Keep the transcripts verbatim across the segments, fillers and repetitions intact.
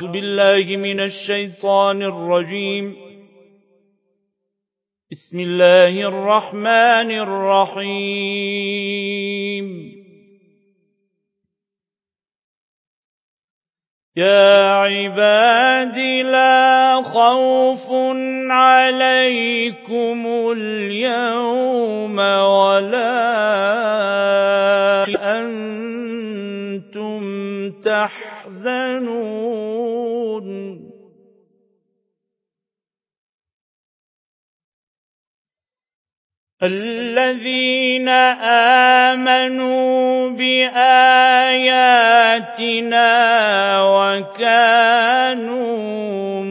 بالله من الشيطان الرجيم. بسم الله الرحمن الرحيم. يا عباد لا خوف عليكم اليوم ولا أنتم تحزنون الذين آمنوا بآياتنا وكانوا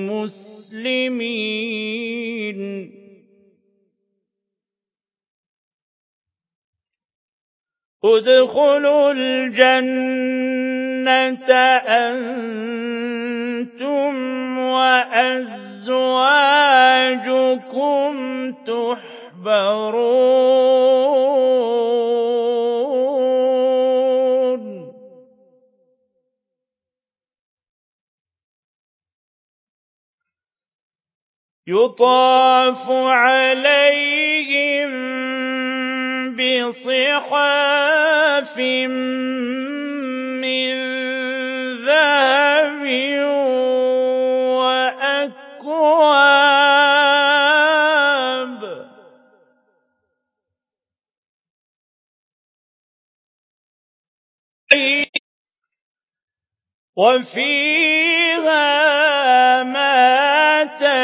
مسلمين ادخلوا الجنة أنتم وأزواجكم تحبرون يطاف عليهم بصحاف من ذهب وأكواب وفيها ما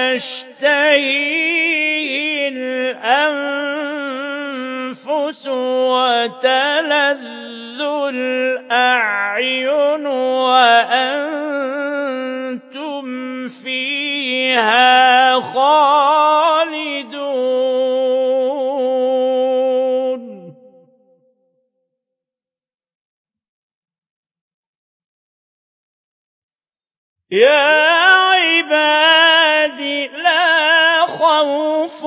تشتهيه الأنفس وتلذ الأعين وأنتم فيها خالدون يا عباد لا خوف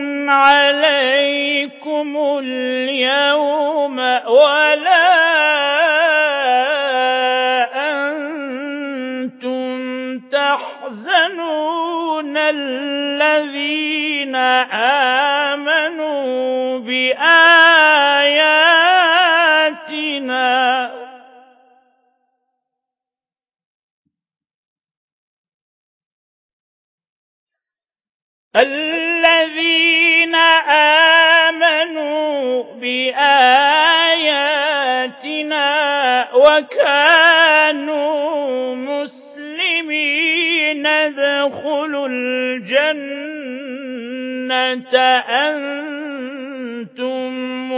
عليكم اليوم ولا أنتم تحزنون الذين آمنوا بآياتنا الذين آمنوا بآياتنا وكانوا مسلمين ادخلوا الجنة أنتم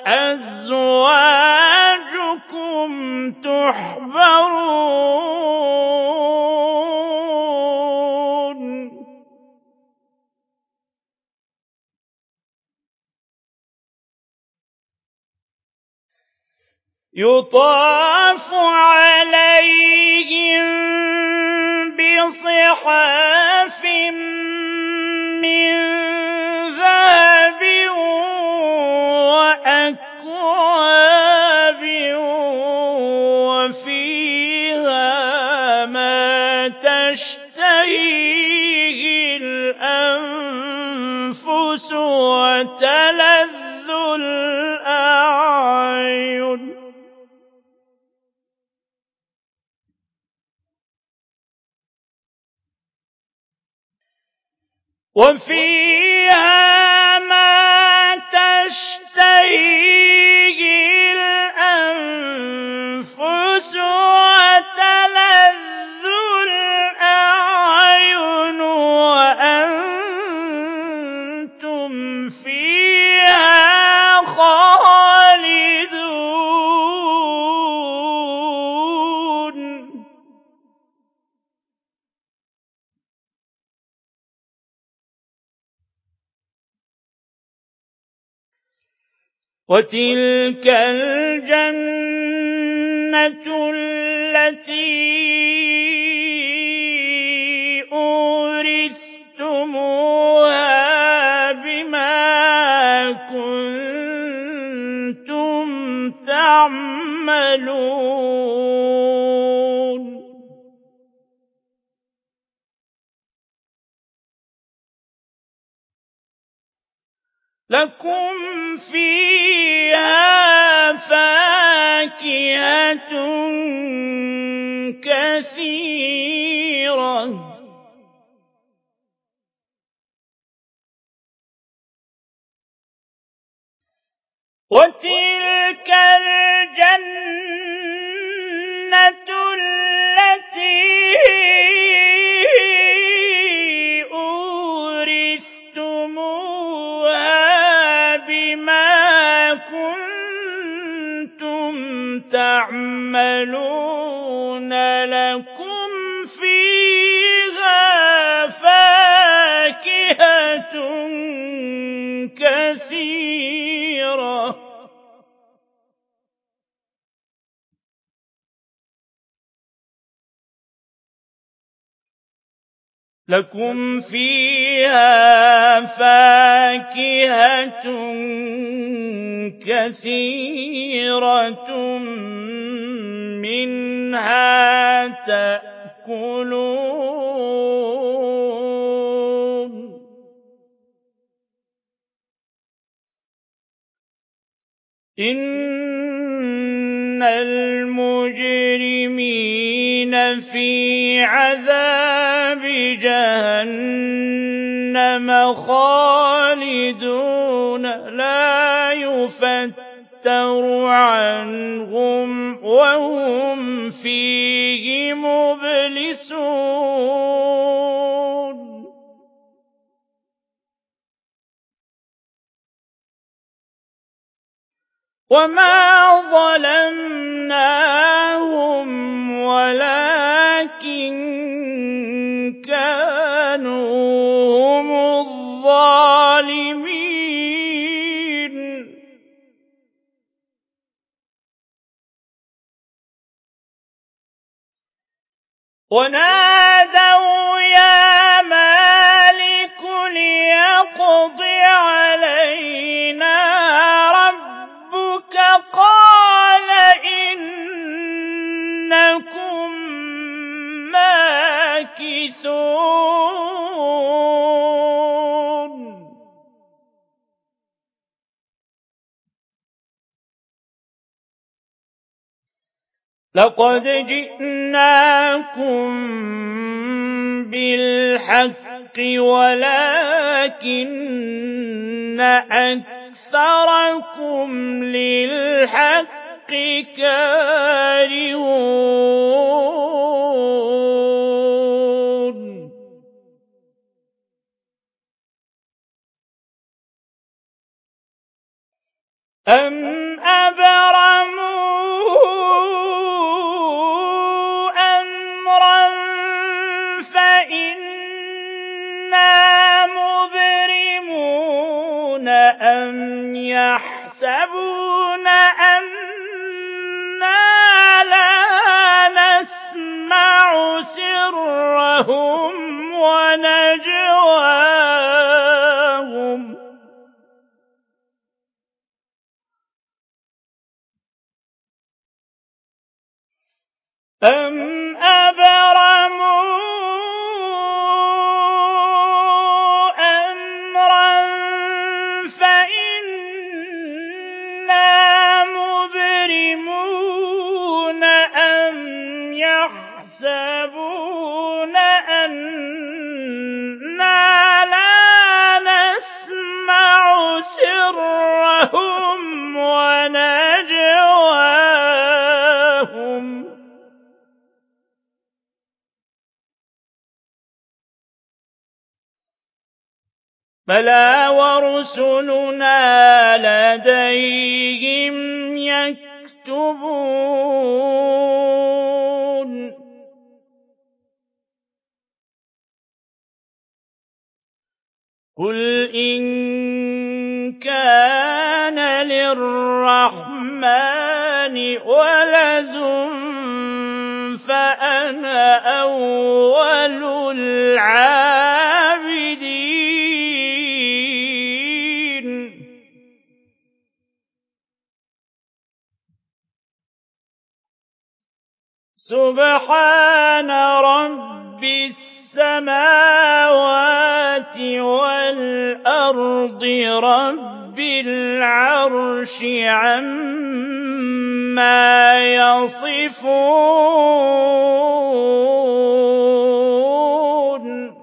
وأزواجكم تحبرون يطاف عليهم بصحاف من ذهب وأكواب وفيها ما تشتهيه الأنفس وتلذ الأعين وفيها ما تشتهيه الأنفس وتلذ الأعين وأنتم فيها خالدون وتلك الجنة التي أورثتموها بما كنتم تعملون لكم فيها فاكهة كثيرة وتلك الجنة التي أورثتموها بما كنتم تعملون لكم فيها فاكهة كثيرة لكم فيها فاكهة كثيرة منها تأكلون إن المجرمين في عذاب جهنم خالدون لا يفتر عنهم وهم فيه مبلسون وما ظلمناهم ولكن كانوا هم الظالمين ونادوا يا مالك ليقض علينا ربك قال إنكم ماكثون لقد جئناكم بالحق ولكن أكثركم للحق كارهون أم أبرموا أمرا فإنا مبرمون أم يحسبون أنا لا نسمع سرهم ونجواهم أم أبرموا أمرا فإنا مبرمون أم يحسبون أنا لا نسمع سرهم ونجواهم بلى ورسلنا لديهم يكتبون قل إن كان للرحمن ولد فأنا أول العابدين سبحان رب السماوات والأرض رب عما يصفون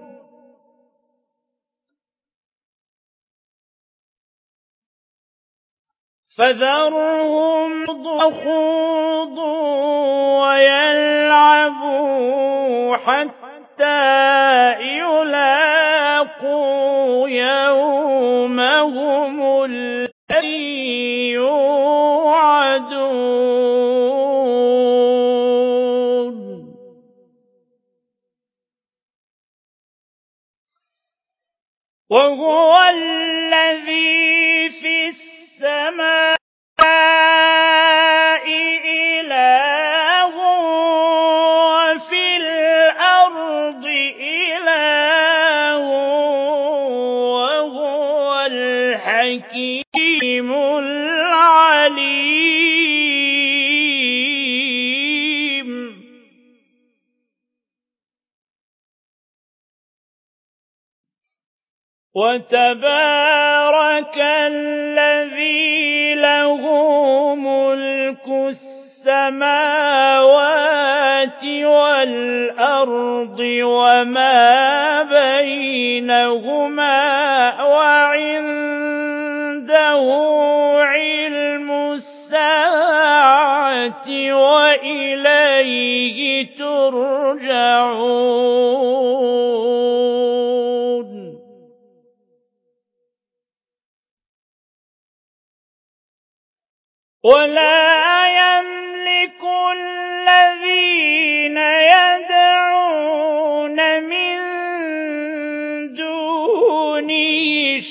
فذرهم يخوضوا ويلعبوا حتى يلاقوا يومهم الذي يوعدون وهو الذي في السماء إله وفي الأرض إله وهو الحكيم العليم وتبارك الذي له ملك السماوات والأرض وما بينهما وعنده علم الساعة وإليه ترجعون ولا يملك الذين يدعون من دونه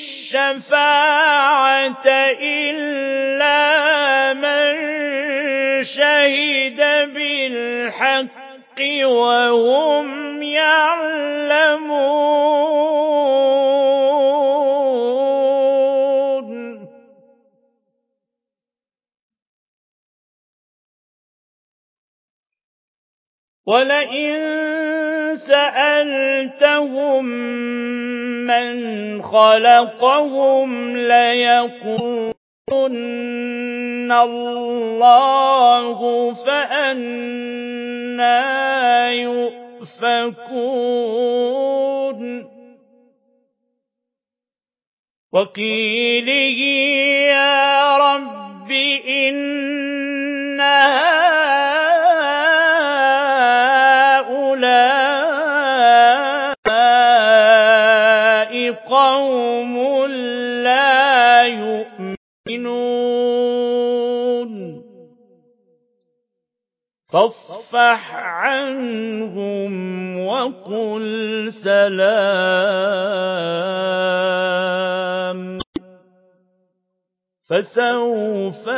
الشفاعة إلا من شهد بالحق وهم يعلمون ولئن سألتهم من خلقهم ليقولن الله فأنى يؤفكون وقيله يا رب إن هؤلاء قوم لا يؤمنون فاصفح عنهم وقل سلام فسوف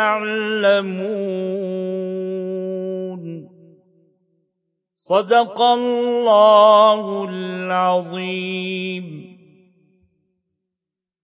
يعلمون صدق الله العظيم.